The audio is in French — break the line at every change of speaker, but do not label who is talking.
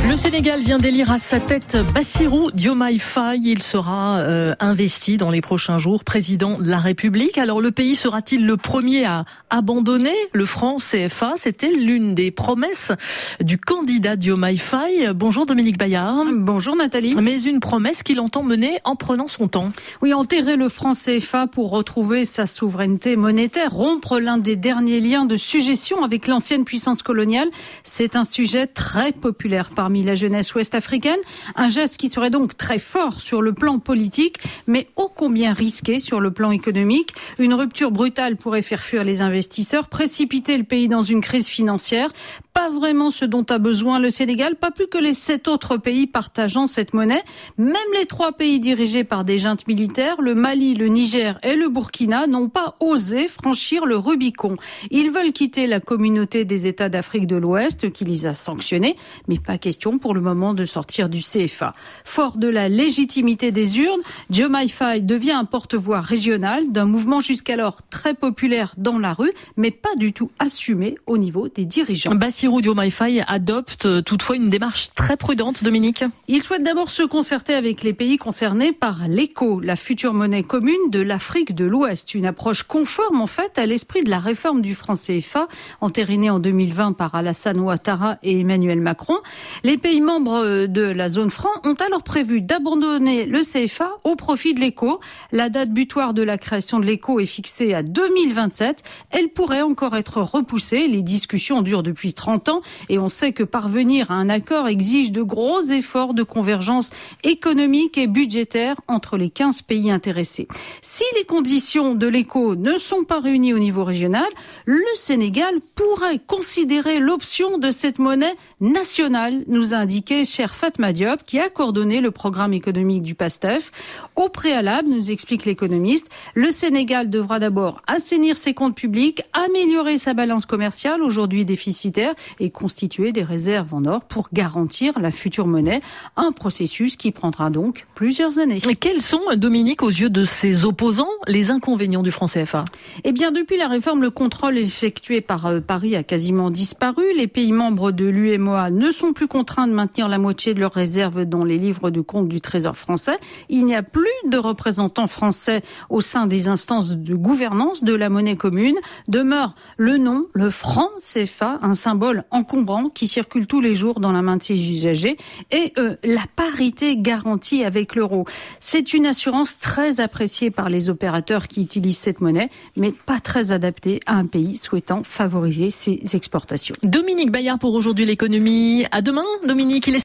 Le Sénégal vient d'élire à sa tête Bassirou Diomaye Faye. Il sera investi dans les prochains jours président de la République. Alors le pays sera-t-il le premier à abandonner le franc CFA? C'était l'une des promesses du candidat Diomaye Faye. Bonjour Dominique Bayard.
Bonjour Nathalie.
Mais une promesse qu'il entend mener en prenant son temps.
Oui, enterrer le franc CFA pour retrouver sa souveraineté monétaire, rompre l'un des derniers liens de sujétion avec l'ancienne puissance coloniale, c'est un sujet très populaire parmi la jeunesse ouest-africaine. Un geste qui serait donc très fort sur le plan politique, mais ô combien risqué sur le plan économique. Une rupture brutale pourrait faire fuir les investisseurs, précipiter le pays dans une crise financière. Pas vraiment ce dont a besoin le Sénégal, pas plus que les 7 autres pays partageant cette monnaie. Même les 3 pays dirigés par des juntes militaires, le Mali, le Niger et le Burkina, n'ont pas osé franchir le Rubicon. Ils veulent quitter la communauté des États d'Afrique de l'Ouest qui les a sanctionnés, mais pas question pour le moment de sortir du CFA. Fort de la légitimité des urnes, Diomaye Faye devient un porte-voix régional d'un mouvement jusqu'alors très populaire dans la rue, mais pas du tout assumé au niveau des dirigeants.
Bassirou Diomaye Faye adopte toutefois une démarche très prudente, Dominique.
Il souhaite d'abord se concerter avec les pays concernés par l'ECO, la future monnaie commune de l'Afrique de l'Ouest. Une approche conforme en fait à l'esprit de la réforme du franc CFA, entérinée en 2020 par Alassane Ouattara et Emmanuel Macron. Les pays membres de la zone franc ont alors prévu d'abandonner le CFA au profit de l'ECO. La date butoir de la création de l'ECO est fixée à 2027. Elle pourrait encore être repoussée. Les discussions durent depuis 30 ans et on sait que parvenir à un accord exige de gros efforts de convergence économique et budgétaire entre les 15 pays intéressés. Si les conditions de l'ECO ne sont pas réunies au niveau régional, le Sénégal pourrait considérer l'option de cette monnaie nationale, nous a indiqué cher Fatma Diop, qui a coordonné le programme économique du PASTEF. Au préalable, nous explique l'économiste, le Sénégal devra d'abord assainir ses comptes publics, améliorer sa balance commerciale, aujourd'hui déficitaire, et constituer des réserves en or pour garantir la future monnaie. Un processus qui prendra donc plusieurs années.
Et quels sont, Dominique, aux yeux de ses opposants, les inconvénients du franc CFA?
Eh bien, depuis la réforme, le contrôle effectué par Paris a quasiment disparu. Les pays membres de l'UEMOA ne sont plus contraints de maintenir la moitié de leurs réserves dans les livres de compte du Trésor français. Il n'y a plus de représentants français au sein des instances de gouvernance de la monnaie commune. Demeure le nom, le franc CFA, un symbole encombrant qui circule tous les jours dans la main de ses usagers, et la parité garantie avec l'euro. C'est une assurance très appréciée par les opérateurs qui utilisent cette monnaie, mais pas très adaptée à un pays souhaitant favoriser ses exportations.
Dominique Bayard pour Aujourd'hui l'économie. À demain, Dominique.